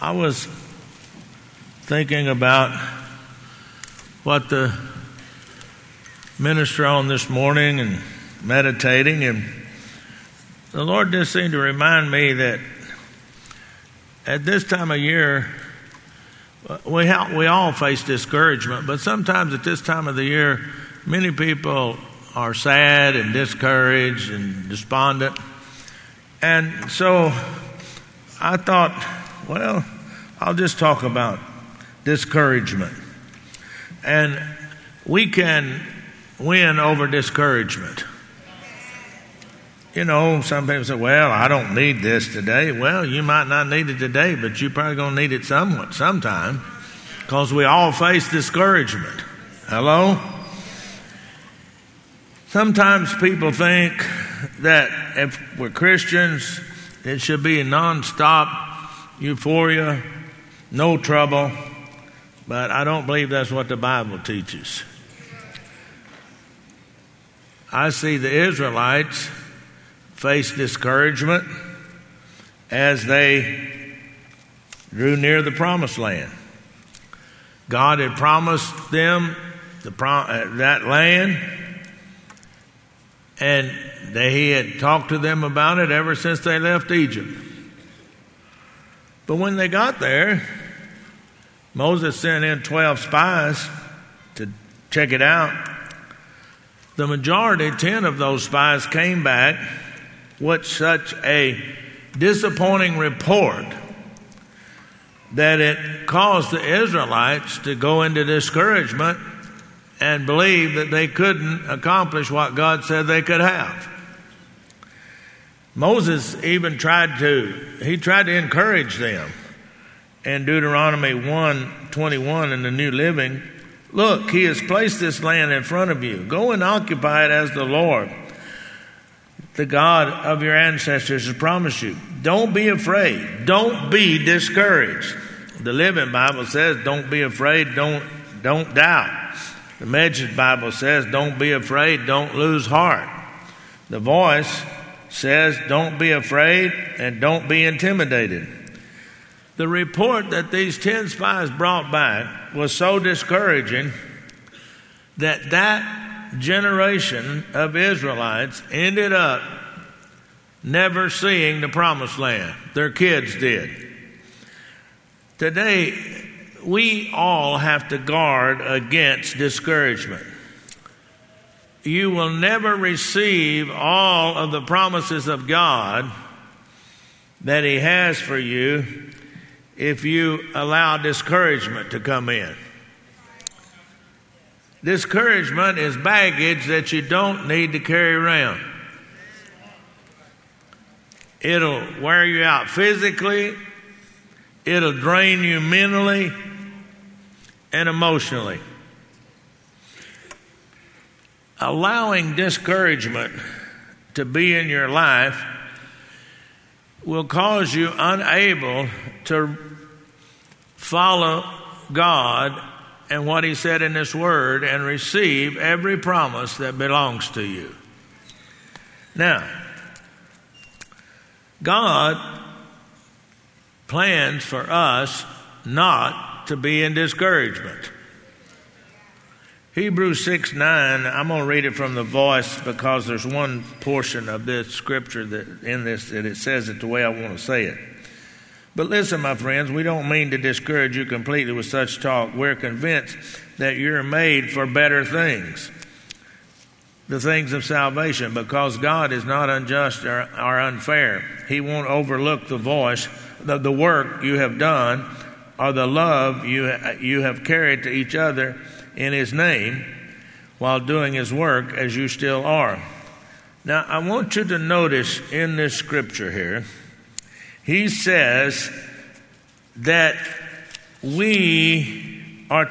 I was thinking about what the minister on this morning and meditating, and the Lord just seemed to remind me that at this time of year, we all face discouragement, but sometimes at this time of the year, many people are sad and discouraged and despondent. And so I thought, well, I'll just talk about discouragement. And we can win over discouragement. You know, some people say, well, I don't need this today. Well, you might not need it today, but you're probably going to need it sometime, because we all face discouragement. Hello? Sometimes people think that if we're Christians, it should be a nonstop euphoria, no trouble, but I don't believe that's what the Bible teaches. I see the Israelites face discouragement as they drew near the promised land. God had promised them that land, and He had talked to them about it ever since they left Egypt. But when they got there, Moses sent in 12 spies to check it out. The majority, 10 of those spies, came back with such a disappointing report that it caused the Israelites to go into discouragement and believe that they couldn't accomplish what God said they could have. Moses even tried to encourage them. In Deuteronomy 1:21 in the New Living, look, He has placed this land in front of you. Go and occupy it as the Lord, the God of your ancestors, has promised you. Don't be afraid. Don't be discouraged. The Living Bible says, don't be afraid, don't doubt. The Message Bible says, don't be afraid, don't lose heart. The Voice says, don't be afraid and don't be intimidated. The report that these 10 spies brought back was so discouraging that generation of Israelites ended up never seeing the promised land. Their kids did. Today, we all have to guard against discouragement. You will never receive all of the promises of God that He has for you if you allow discouragement to come in. Discouragement is baggage that you don't need to carry around. It'll wear you out physically, it'll drain you mentally and emotionally. Allowing discouragement to be in your life will cause you unable to follow God and what He said in His Word and receive every promise that belongs to you. Now, God plans for us not to be in discouragement. Hebrews 6:9, I'm going to read it from the Voice because there's one portion of this scripture that it says it the way I want to say it. But listen, my friends, we don't mean to discourage you completely with such talk. We're convinced that you're made for better things, the things of salvation, because God is not unjust or unfair. He won't overlook the work you have done or the love you have carried to each other in His name while doing His work as you still are. Now, I want you to notice in this scripture here, He says that we are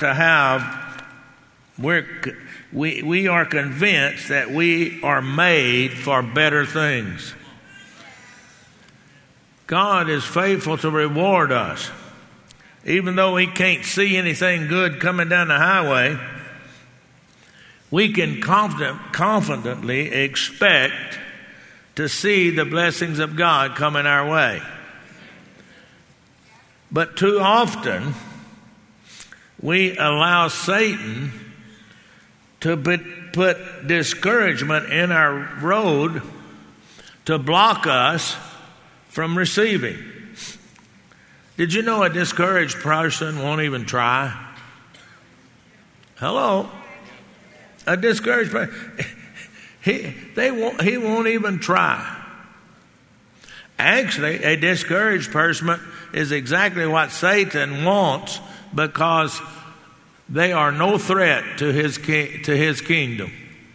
convinced that we are made for better things. God is faithful to reward us. Even though He can't see anything good coming down the highway, we can confidently expect to see the blessings of God coming our way. But too often, we allow Satan to put discouragement in our road to block us from receiving. Did you know a discouraged person won't even try? Hello? A discouraged person, he won't even try. Actually, a discouraged person is exactly what Satan wants, because they are no threat to his kingdom.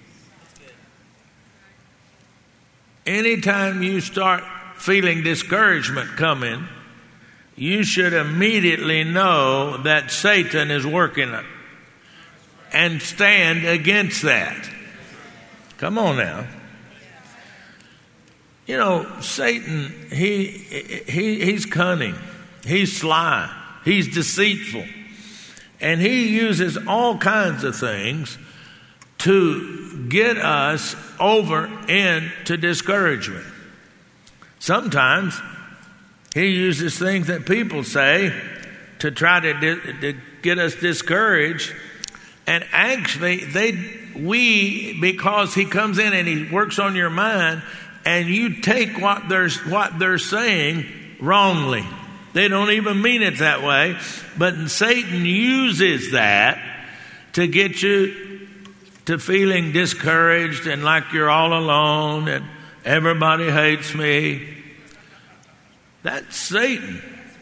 Anytime you start feeling discouragement coming, you should immediately know that Satan is working it and stand against that. Come on now. You know, Satan, he's cunning. He's sly. He's deceitful. And he uses all kinds of things to get us over into discouragement. Sometimes he uses things that people say to try to get us discouraged. And actually, because he comes in and he works on your mind, and you take what they're saying wrongly. They don't even mean it that way, but Satan uses that to get you to feeling discouraged and like you're all alone and everybody hates me. That's Satan.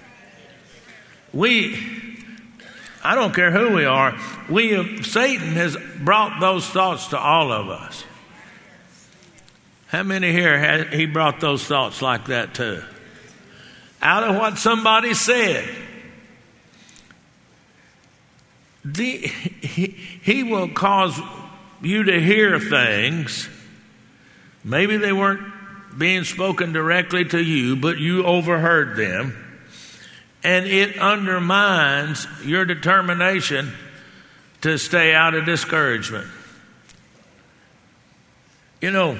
I don't care who we are, Satan has brought those thoughts to all of us. How many here he brought those thoughts like that too? Out of what somebody said. He will cause you to hear things. Maybe they weren't being spoken directly to you, but you overheard them. And it undermines your determination to stay out of discouragement. You know,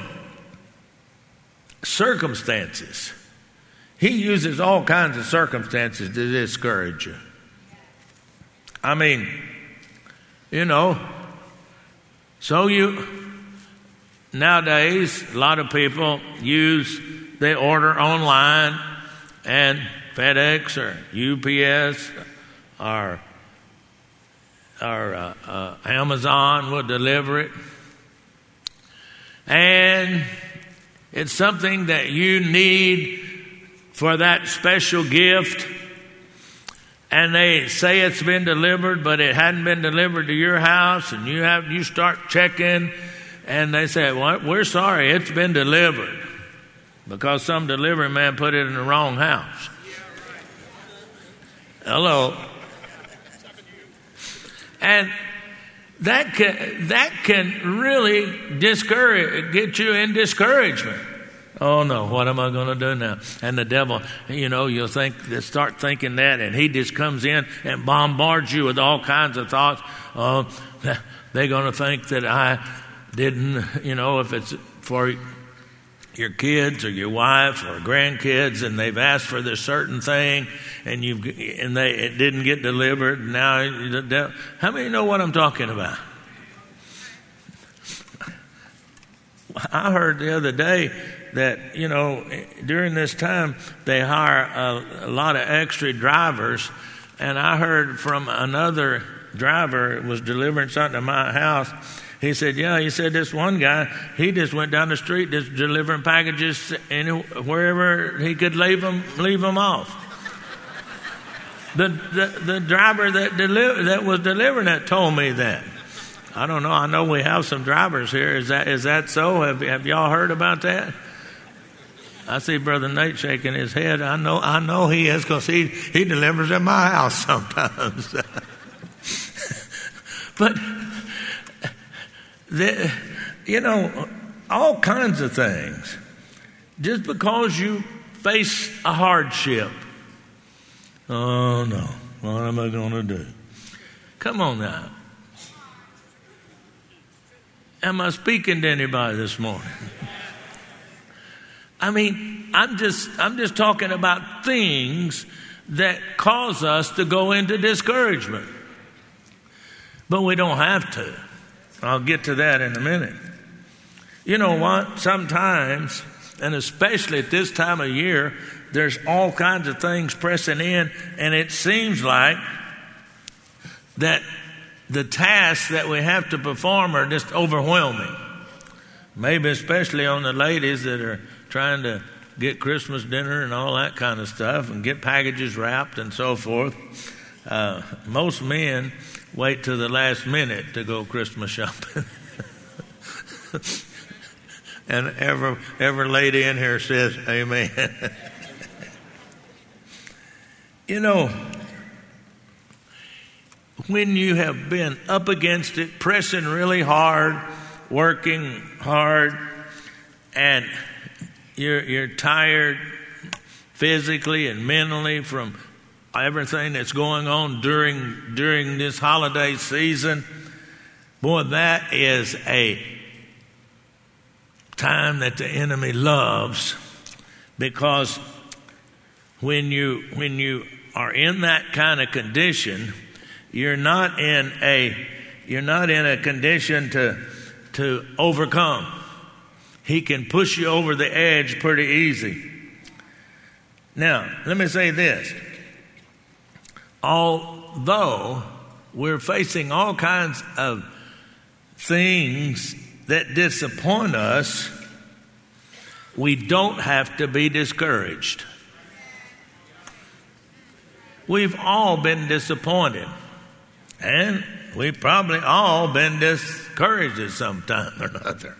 circumstances. He uses all kinds of circumstances to discourage you. I mean, you know, nowadays, a lot of people they order online, and FedEx or UPS or Amazon will deliver it. And it's something that you need for that special gift. And they say it's been delivered, but it hadn't been delivered to your house. And you start checking, and they say, well, we're sorry, it's been delivered. Because some delivery man put it in the wrong house. Hello. And that can really get you in discouragement. Oh no, what am I going to do now? And the devil, you'll start thinking that, and he just comes in and bombards you with all kinds of thoughts. Oh, they're going to think that I didn't, if it's for your kids or your wife or grandkids, and they've asked for this certain thing, and it didn't get delivered. Now, how many know what I'm talking about? I heard the other day that during this time they hire a lot of extra drivers, and I heard from another driver who was delivering something to my house. He said, this one guy, he just went down the street just delivering packages wherever he could leave them off. The driver that was delivering that told me that. I don't know. I know we have some drivers here. Is that so? Have y'all heard about that? I see Brother Nate shaking his head. I know he is, because he delivers at my house sometimes. But all kinds of things. Just because you face a hardship. Oh no, what am I going to do? Come on now. Am I speaking to anybody this morning? I mean, I'm just talking about things that cause us to go into discouragement. But we don't have to. I'll get to that in a minute. You know what? Sometimes, and especially at this time of year, there's all kinds of things pressing in, and it seems like that the tasks that we have to perform are just overwhelming. Maybe especially on the ladies that are trying to get Christmas dinner and all that kind of stuff and get packages wrapped and so forth. Most men wait till the last minute to go Christmas shopping. And every lady in here says amen. You know, when you have been up against it, pressing really hard, working hard, and you're tired physically and mentally from everything that's going on during this holiday season, boy, that is a time that the enemy loves, because when you are in that kind of condition, you're not in a condition to overcome. He can push you over the edge pretty easy. Now, let me say this. Although we're facing all kinds of things that disappoint us, we don't have to be discouraged. We've all been disappointed, and we've probably all been discouraged at some time or another.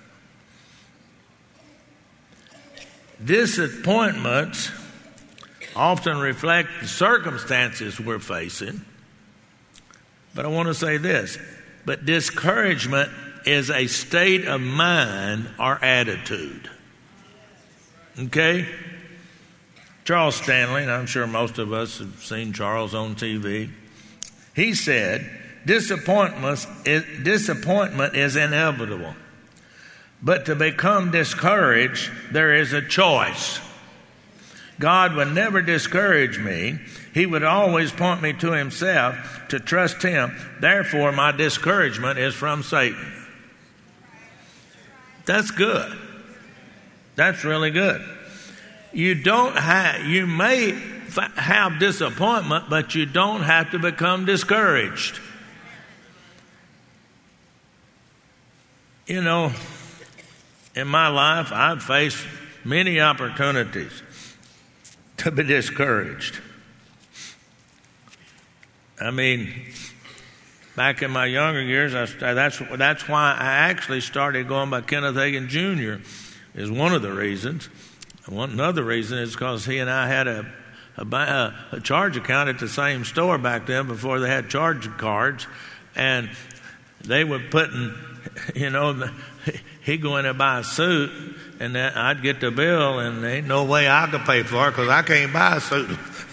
Disappointments often reflect the circumstances we're facing, but I want to say this, but discouragement is a state of mind or attitude. Okay? Charles Stanley, and I'm sure most of us have seen Charles on TV, he said, disappointment is inevitable. But to become discouraged, there is a choice. God would never discourage me. He would always point me to himself to trust him. Therefore, my discouragement is from Satan. That's good. That's really good. You may have disappointment, but you don't have to become discouraged. You know, in my life, I've faced many opportunities to be discouraged. I mean, back in my younger years, that's why I actually started going by Kenneth Hagin Jr. is one of the reasons. Another reason is because he and I had a charge account at the same store back then before they had charge cards, and they were putting, you know, he'd go in there buy a suit, and then I'd get the bill, and there ain't no way I could pay for it because I can't buy a suit.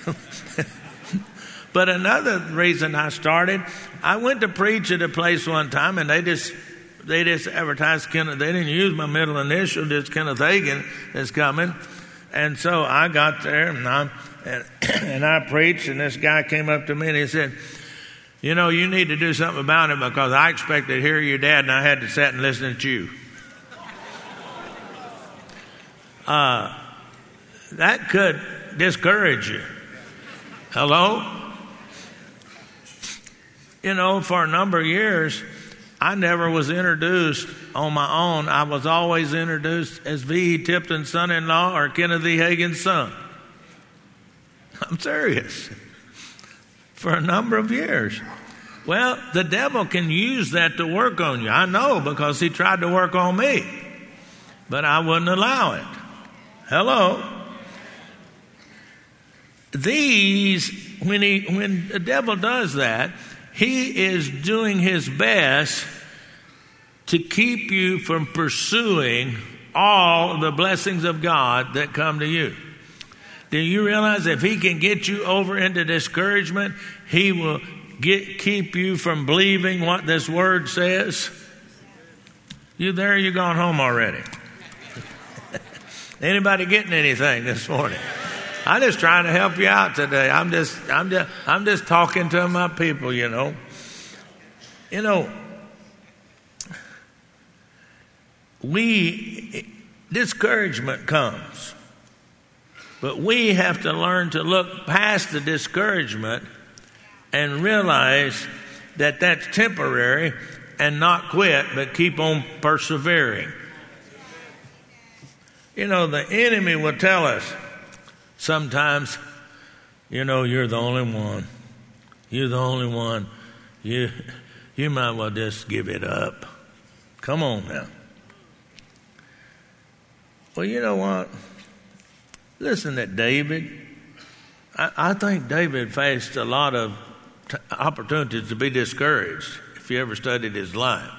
But another reason I started, I went to preach at a place one time, and they just advertised Kenneth. They didn't use my middle initial, just Kenneth Hagin is coming. And so I got there, and I preached, and this guy came up to me, and he said, you know, you need to do something about it because I expected to hear your dad, and I had to sit and listen to you. That could discourage you. Hello? You know, for a number of years, I never was introduced on my own. I was always introduced as V.E. Tipton's son-in-law or Kenneth E. Hagin's son. I'm serious. For a number of years. Well, the devil can use that to work on you. I know, because he tried to work on me. But I wouldn't allow it. Hello? When the devil does that, he is doing his best to keep you from pursuing all the blessings of God that come to you. Do you realize if he can get you over into discouragement, he will keep you from believing what this word says? You there? You gone home already? Anybody getting anything this morning? I'm just trying to help you out today. I'm just talking to my people, you know. You know, discouragement comes, but we have to learn to look past the discouragement and realize that that's temporary and not quit, but keep on persevering. You know, the enemy will tell us sometimes, you know, you're the only one. You're the only one. You might well just give it up. Come on now. Well, you know what? Listen to David. I think David faced a lot of opportunities to be discouraged if you ever studied his life.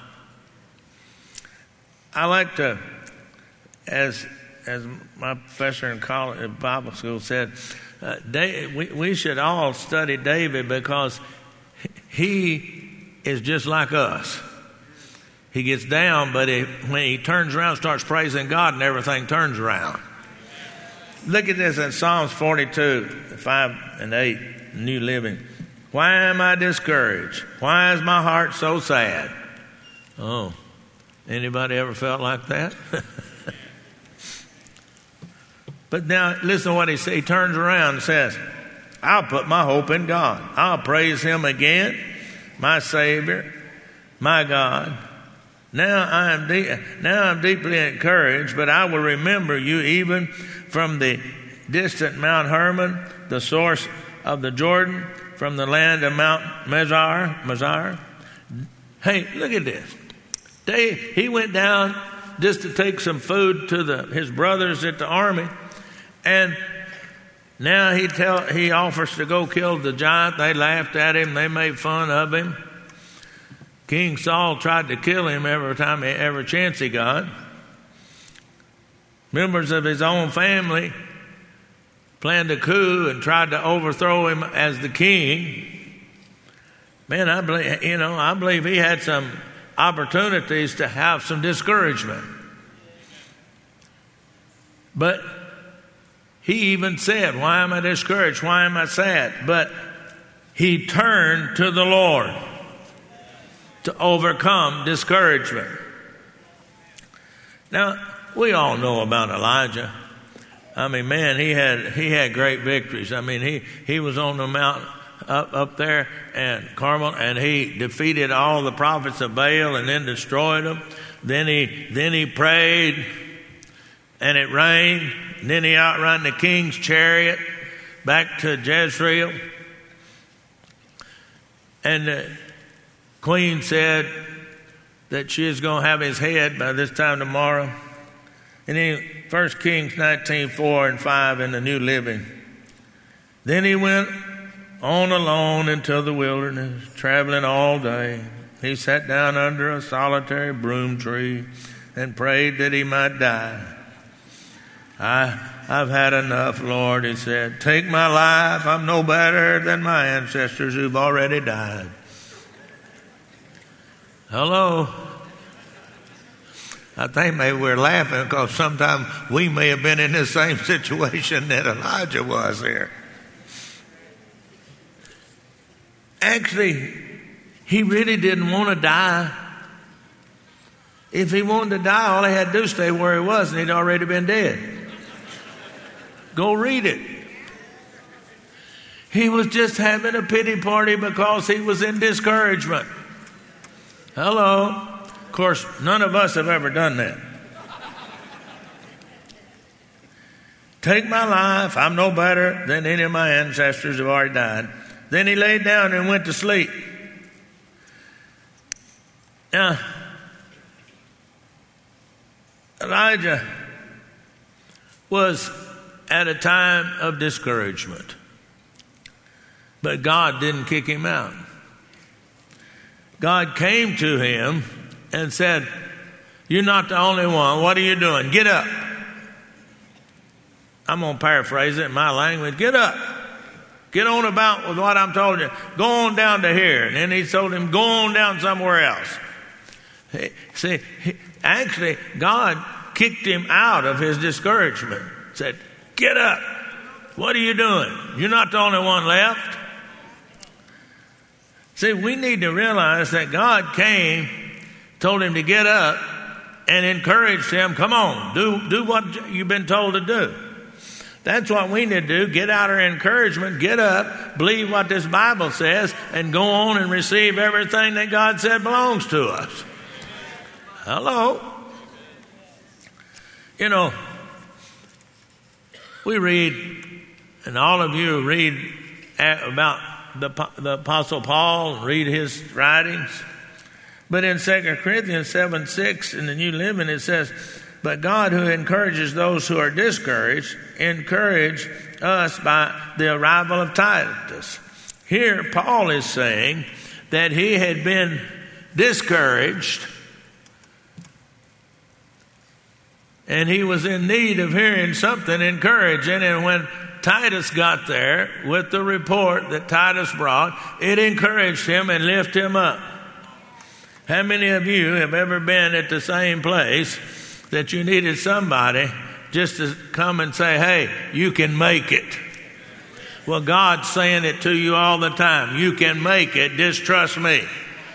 I like to, as my professor in college, Bible school said, we should all study David because he is just like us. He gets down, but when he turns around, starts praising God, and everything turns around. Look at this in Psalms 42, 5 and 8, New Living. Why am I discouraged? Why is my heart so sad? Oh, anybody ever felt like that? But now listen to what he says. He turns around and says, I'll put my hope in God. I'll praise him again, my Savior, my God. Now I'm deeply encouraged, but I will remember you even from the distant Mount Hermon, the source of the Jordan, from the land of Mount Mizar. Hey, look at this. He went down just to take some food to his brothers at the army, and now he offers to go kill the giant. They laughed at him. They made fun of him. King Saul tried to kill him every chance he got. Members of his own family planned a coup and tried to overthrow him as the king. Man, I believe he had some opportunities to have some discouragement. But he even said, why am I discouraged? Why am I sad? But he turned to the Lord to overcome discouragement. Now, we all know about Elijah. I mean, man, he had great victories. I mean, he was on the mountain up there and Carmel, and he defeated all the prophets of Baal and then destroyed them. Then he prayed, and it rained. And then he outrun the king's chariot back to Jezreel. And the queen said that she is going to have his head by this time tomorrow. And then 1 Kings 19:4 and 5 in the New Living. Then he went on alone into the wilderness, traveling all day. He sat down under a solitary broom tree and prayed that he might die. I've had enough, Lord, he said. Take my life. I'm no better than my ancestors who've already died. Hello? I think maybe we're laughing because sometimes we may have been in the same situation that Elijah was here. Actually, he really didn't want to die. If he wanted to die, all he had to do was stay where he was, and he'd already been dead. Go read it. He was just having a pity party because he was in discouragement. Hello? Of course, none of us have ever done that. Take my life. I'm no better than any of my ancestors who have already died. Then he laid down and went to sleep. Now, Elijah was at a time of discouragement, but God didn't kick him out. God came to him and said, you're not the only one. What are you doing? Get up. I'm going to paraphrase it in my language. Get up. Get on about with what I'm told you. Go on down to here. And then he told him, go on down somewhere else. See, actually, God kicked him out of his discouragement. Said, get up. What are you doing? You're not the only one left. See, we need to realize that God came, told him to get up, and encouraged him, come on, do what you've been told to do. That's what we need to do. Get out our encouragement, get up, believe what this Bible says, and go on and receive everything that God said belongs to us. Hello? You know, we read, and all of you read about the Apostle Paul, read his writings. But in 2 Corinthians 7:6 in the New Living, it says, but God, who encourages those who are discouraged, encouraged us by the arrival of Titus. Here, Paul is saying that he had been discouraged and he was in need of hearing something encouraging. And when Titus got there with the report that Titus brought, it encouraged him and lifted him up. How many of you have ever been at the same place that you needed somebody just to come and say, hey, you can make it? Well, God's saying it to you all the time. You can make it. Just trust me.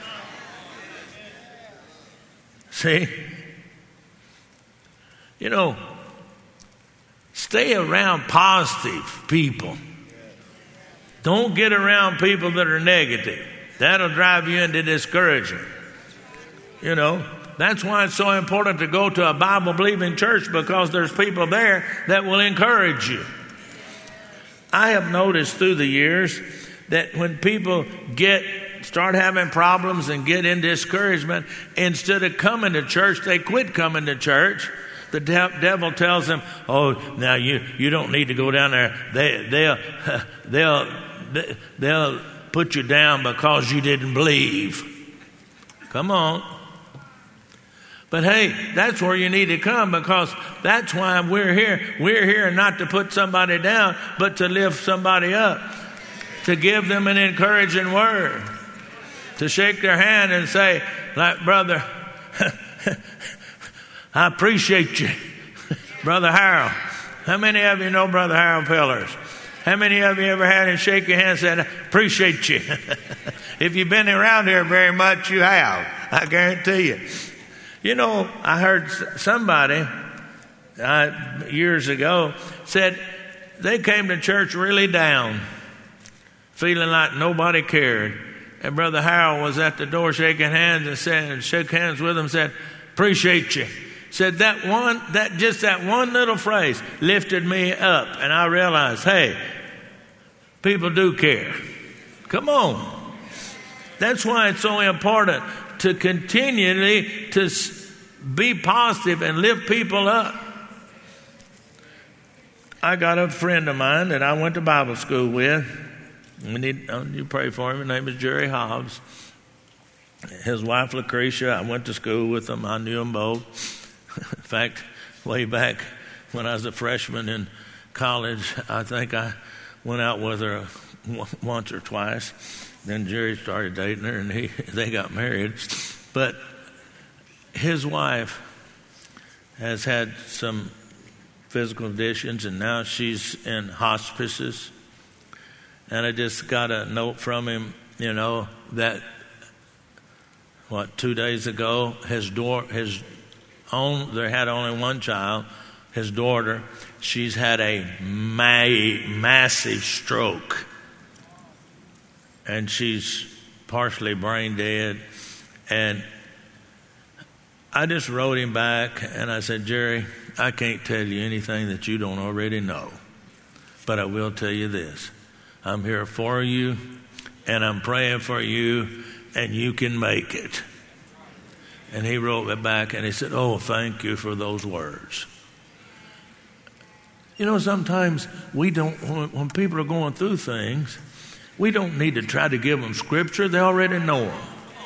See? You know, stay around positive people. Don't get around people that are negative. That'll drive you into discouragement. You know, that's why it's so important to go to a Bible-believing church, because there's people there that will encourage you. I have noticed through the years that when people start having problems and get in discouragement, instead of coming to church, they quit coming to church. The devil tells them, oh, now you don't need to go down there. They'll put you down because you didn't believe. Come on. But hey, that's where you need to come, because that's why we're here. We're here not to put somebody down, but to lift somebody up, to give them an encouraging word, to shake their hand and say, like, brother, I appreciate you. Brother Harold. How many of you know Brother Harold Pillars? How many of you ever had him shake your hand and said, I appreciate you? If you've been around here very much, you have. I guarantee you. You know, I heard somebody years ago said they came to church really down, feeling like nobody cared. And Brother Harold was at the door shaking hands and shook hands with them, said, appreciate you. Said that one little phrase lifted me up, and I realized, hey, people do care. Come on. That's why it's so important to continually to be positive and lift people up. I got a friend of mine that I went to Bible school with. You pray for him. His name is Jerry Hobbs. His wife Lucretia, I went to school with them. I knew them both. In fact, way back when I was a freshman in college, I think I went out with her once or twice. Then Jerry started dating her, and they got married. But his wife has had some physical conditions, and now she's in hospices. And I just got a note from him, you know, that 2 days ago, they had only one child, his daughter. She's had a massive stroke, and she's partially brain dead. And I just wrote him back and I said, Jerry, I can't tell you anything that you don't already know, but I will tell you this. I'm here for you, and I'm praying for you, and you can make it. And he wrote me back and he said, oh, thank you for those words. You know, sometimes when people are going through things, we don't need to try to give them scripture. They already know them.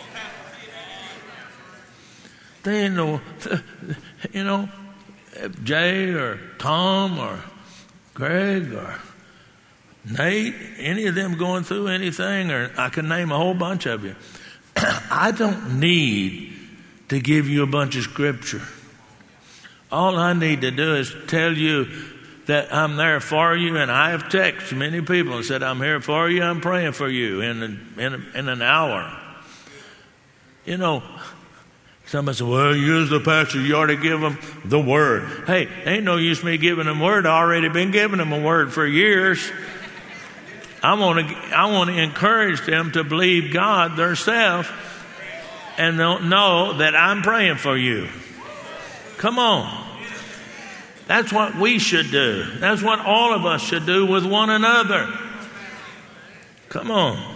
They know, you know, Jay or Tom or Greg or Nate, any of them going through anything, or I can name a whole bunch of you. I don't need to give you a bunch of scripture. All I need to do is tell you that I'm there for you, and I have texted many people and said, I'm here for you, I'm praying for you in an hour. You know, somebody said, well, you're the pastor, you ought to give them the word. Hey, ain't no use me giving them word. I already been giving them a word for years. I want to encourage them to believe God themselves and know that I'm praying for you. Come on. That's what we should do. That's what all of us should do with one another. Come on.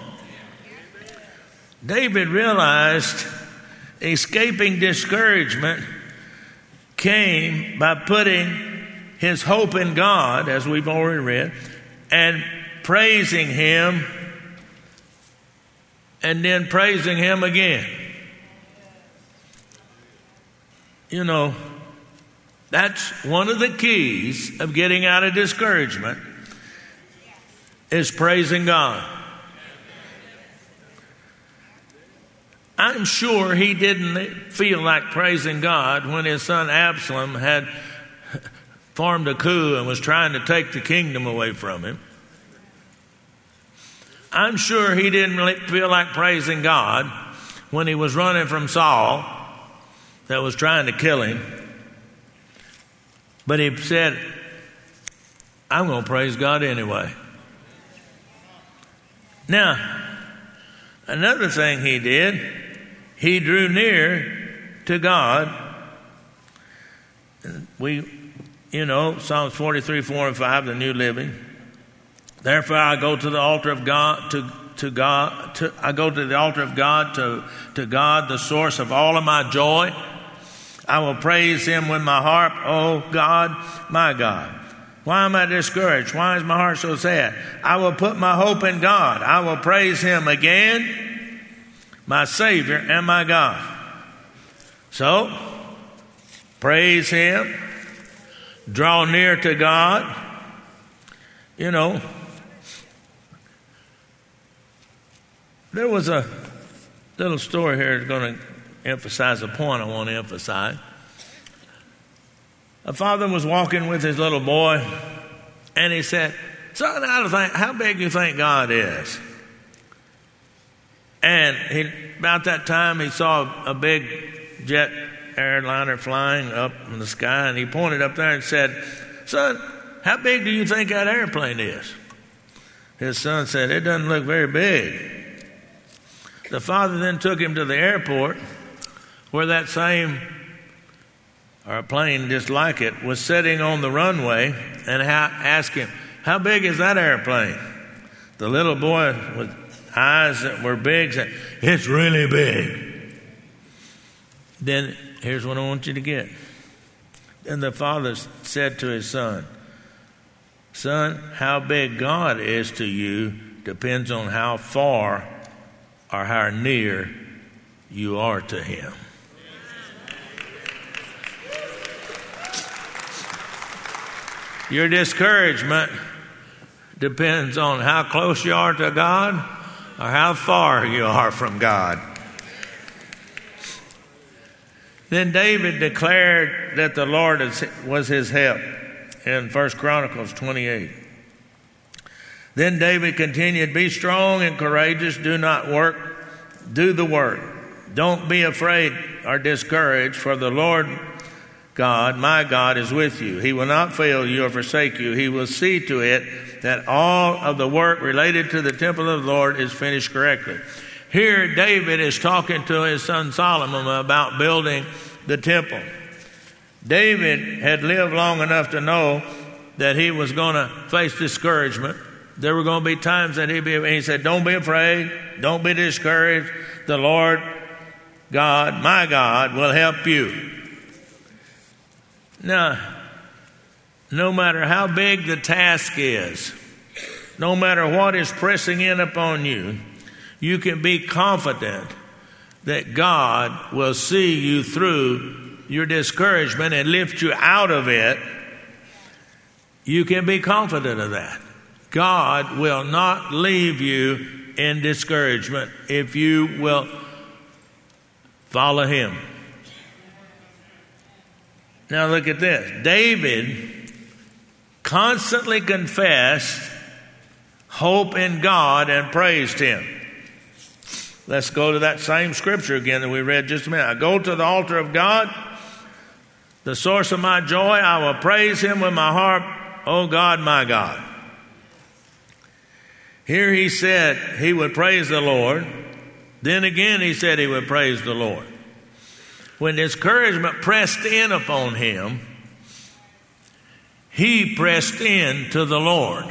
David realized escaping discouragement came by putting his hope in God, as we've already read, and praising Him, and then praising Him again. You know, that's one of the keys of getting out of discouragement, is praising God. I'm sure he didn't feel like praising God when his son Absalom had formed a coup and was trying to take the kingdom away from him. I'm sure he didn't really feel like praising God when he was running from Saul that was trying to kill him. But he said, I'm going to praise God anyway. Now, another thing he did, he drew near to God. Psalms 43, 4 and 5, the New Living. Therefore I go to the altar of God, to God, the source of all of my joy. I will praise Him with my harp, oh God, my God. Why am I discouraged? Why is my heart so sad? I will put my hope in God. I will praise Him again, my Savior and my God. So, praise Him. Draw near to God. You know, there was a little story here that's going to emphasize a point I want to emphasize. A father was walking with his little boy, and he said, son, how big do you think God is? And about that time, he saw a big jet airliner flying up in the sky, and he pointed up there and said, son, how big do you think that airplane is? His son said, it doesn't look very big. The father then took him to the airport where that same, or a plane just like it, was sitting on the runway, and asked him, how big is that airplane? The little boy with eyes that were big said, it's really big. Then here's what I want you to get. Then the father said to his son, son, how big God is to you depends on how far or how near you are to Him. Your discouragement depends on how close you are to God or how far you are from God. Then David declared that the Lord was his help in 1 Chronicles 28. Then David continued, be strong and courageous, do the work. Don't be afraid or discouraged, for the Lord God, my God, is with you. He will not fail you or forsake you. He will see to it that all of the work related to the temple of the Lord is finished correctly. Here, David is talking to his son Solomon about building the temple. David had lived long enough to know that he was going to face discouragement. There were going to be times that he said, don't be afraid, don't be discouraged. The Lord God, my God, will help you. Now, no matter how big the task is, no matter what is pressing in upon you, you can be confident that God will see you through your discouragement and lift you out of it. You can be confident of that. God will not leave you in discouragement if you will follow Him. Now look at this. David constantly confessed, hope in God, and praised Him. Let's go to that same scripture again that we read just a minute. I go to the altar of God, the source of my joy. I will praise Him with my harp, O God, my God. Here he said he would praise the Lord. Then again he said he would praise the Lord. When discouragement pressed in upon him, he pressed in to the Lord.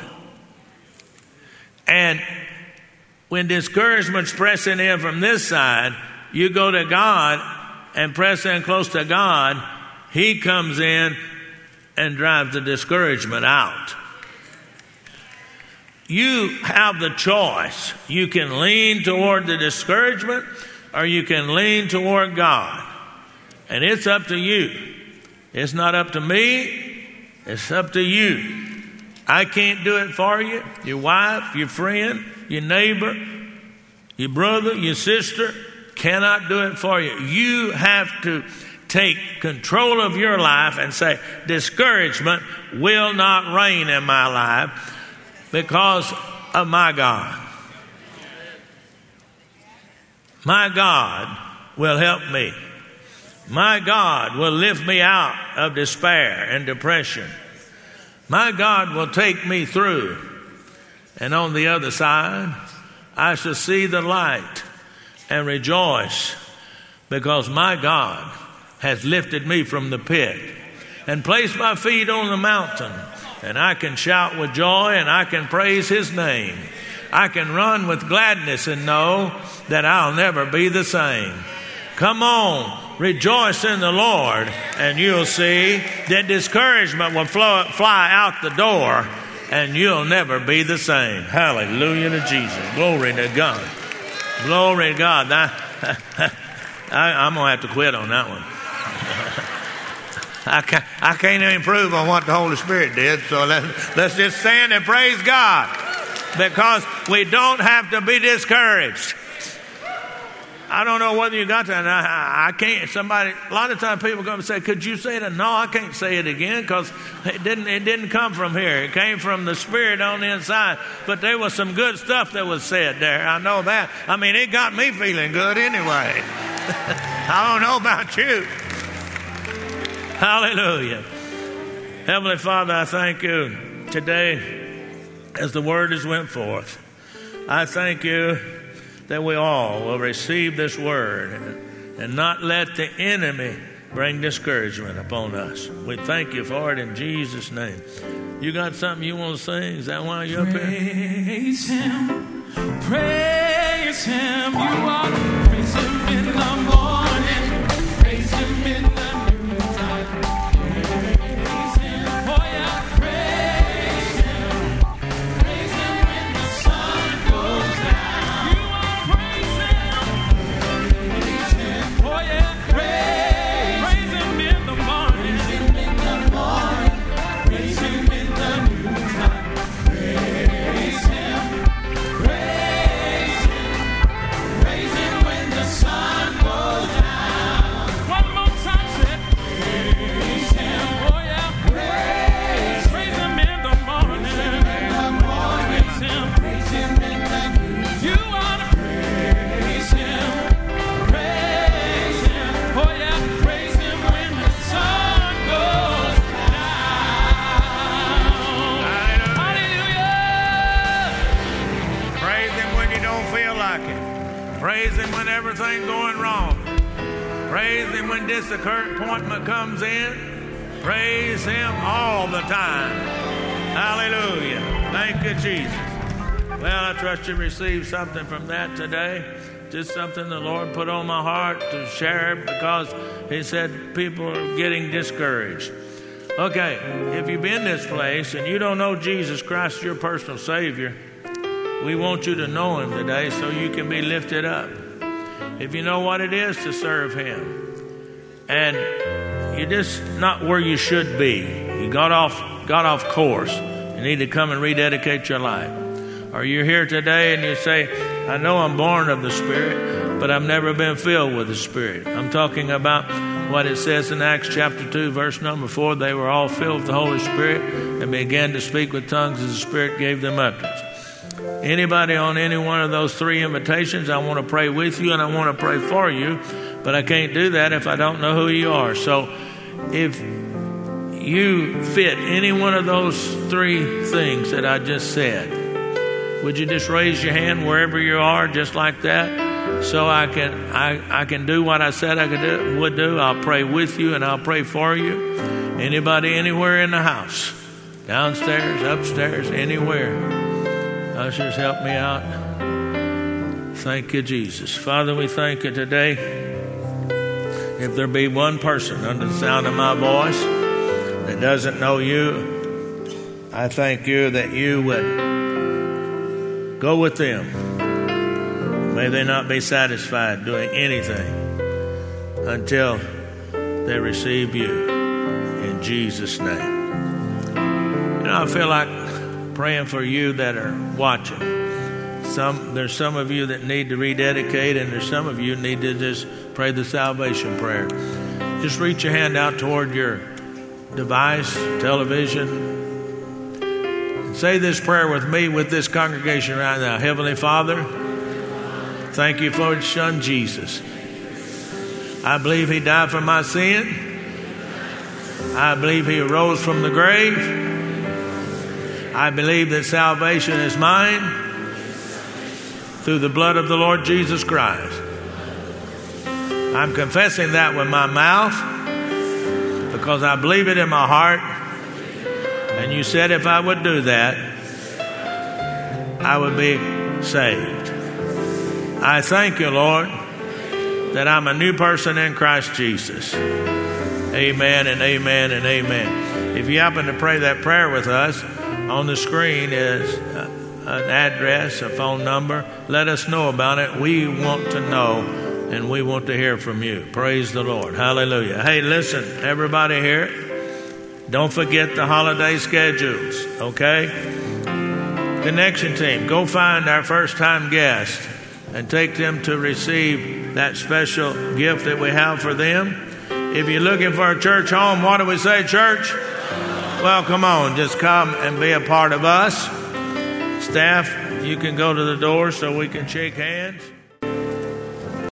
And when discouragement's pressing in from this side, you go to God and press in close to God. He comes in and drives the discouragement out. You have the choice. You can lean toward the discouragement or you can lean toward God. And it's up to you. It's not up to me. It's up to you. I can't do it for you. Your wife, your friend, your neighbor, your brother, your sister cannot do it for you. You have to take control of your life and say, discouragement will not reign in my life because of my God. My God will help me. My God will lift me out of despair and depression. My God will take me through. And on the other side, I shall see the light and rejoice because my God has lifted me from the pit and placed my feet on the mountain. And I can shout with joy and I can praise His name. I can run with gladness and know that I'll never be the same. Come on, rejoice in the Lord, and you'll see that discouragement will fly out the door, and you'll never be the same. Hallelujah to Jesus. Glory to God. Glory to God. I'm going to have to quit on that one. I can't even improve on what the Holy Spirit did, so let's just stand and praise God, because we don't have to be discouraged. I don't know whether you got that. I can't. A lot of times people come and say, could you say it? No, I can't say it again because it didn't come from here. It came from the Spirit on the inside. But there was some good stuff that was said there. I know that. I mean, it got me feeling good anyway. I don't know about you. Hallelujah. Heavenly Father, I thank you today as the word has went forth. I thank you that we all will receive this word and not let the enemy bring discouragement upon us. We thank you for it in Jesus' name. You got something you want to sing? Is that why you're up here? Praise Him, praise Him. You ought to praise Him in the morning, praise Him in the noontime. Praise Him, oh yeah, praise Him when the sun goes down. You ought to praise Him, oh yeah, praise Him in the morning, praise Him in the noontime. Praise Him when the sun goes down. One more time, say, praise Him, oh yeah, praise Him in the morning, praise Him in the noon. You ought to praise Him, oh yeah, praise Him when the sun goes down. Hallelujah. Praise Him when you don't feel like it. Praise Him when everything's going wrong. Praise Him when disappointment comes in. Praise Him all the time. Hallelujah. Thank you, Jesus. Well, I trust you received something from that today. Just something the Lord put on my heart to share because He said people are getting discouraged. Okay, if you've been in this place and you don't know Jesus Christ, your personal Savior, we want you to know Him today so you can be lifted up. If you know what it is to serve Him and you're just not where you should be, you got off course, you need to come and rededicate your life. Or you're here today and you say, I know I'm born of the Spirit, but I've never been filled with the Spirit. I'm talking about what it says in Acts chapter 2, verse number 4. They were all filled with the Holy Spirit and began to speak with tongues as the Spirit gave them utterance. Anybody on any one of those three invitations, I want to pray with you and I want to pray for you, but I can't do that if I don't know who you are. So if you fit any one of those three things that I just said, would you just raise your hand wherever you are, just like that, so I can do what I said I would do. I'll pray with you and I'll pray for you. Anybody anywhere in the house, downstairs, upstairs, anywhere. Ushers, help me out. Thank you, Jesus. Father, we thank you today. If there be one person under the sound of my voice that doesn't know you, I thank you that you would go with them. May they not be satisfied doing anything until they receive you in Jesus' name. You know, I feel like praying for you that are watching. There's some of you that need to rededicate, and there's some of you need to just pray the salvation prayer. Just reach your hand out toward your device, television, and say this prayer with me, with this congregation right now. Heavenly Father, thank you for your Son Jesus. I believe He died for my sin. I believe He arose from the grave. I believe that salvation is mine through the blood of the Lord Jesus Christ. I'm confessing that with my mouth because I believe it in my heart. And you said if I would do that, I would be saved. I thank you, Lord, that I'm a new person in Christ Jesus. Amen and amen and amen. If you happen to pray that prayer with us, on the screen is an address, a phone number. Let us know about it. We want to know, and we want to hear from you. Praise the Lord. Hallelujah. Hey, listen, everybody here, don't forget the holiday schedules, okay? Connection team, go find our first-time guest and take them to receive that special gift that we have for them. If you're looking for a church home, what do we say, church? Well, come on, just come and be a part of us. Staff, you can go to the door so we can shake hands.